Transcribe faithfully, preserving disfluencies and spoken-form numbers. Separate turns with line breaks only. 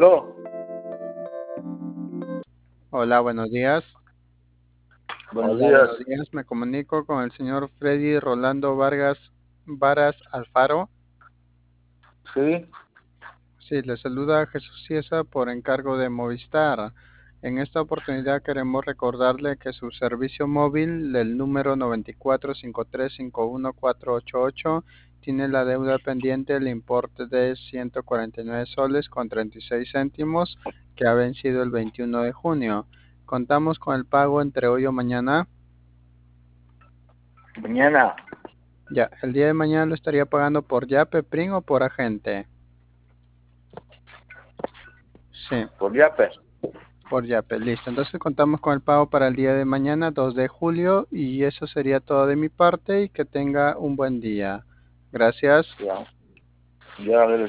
No,
Hola, buenos días.
buenos
Hola, buenos
días.
días. Me comunico con el señor Freddy Rolando Vargas Varas Alfaro.
Sí,
Sí, le saluda Jesús Ciesa por encargo de Movistar. En esta oportunidad queremos recordarle que su servicio móvil del número nueve cuatro cinco tres cinco uno cuatro ocho ocho tiene la deuda pendiente el importe de ciento cuarenta y nueve soles con treinta y seis céntimos que ha vencido el veintiuno de junio. Contamos con el pago entre hoy o mañana.
mañana
Ya, el día de mañana lo estaría pagando por Yape, Prin o por agente. Sí,
por Yape.
por Yape, listo. Entonces contamos con el pago para el día de mañana, dos de julio, y eso sería todo de mi parte y que tenga un buen día. Gracias.
Ya, ya, a ver.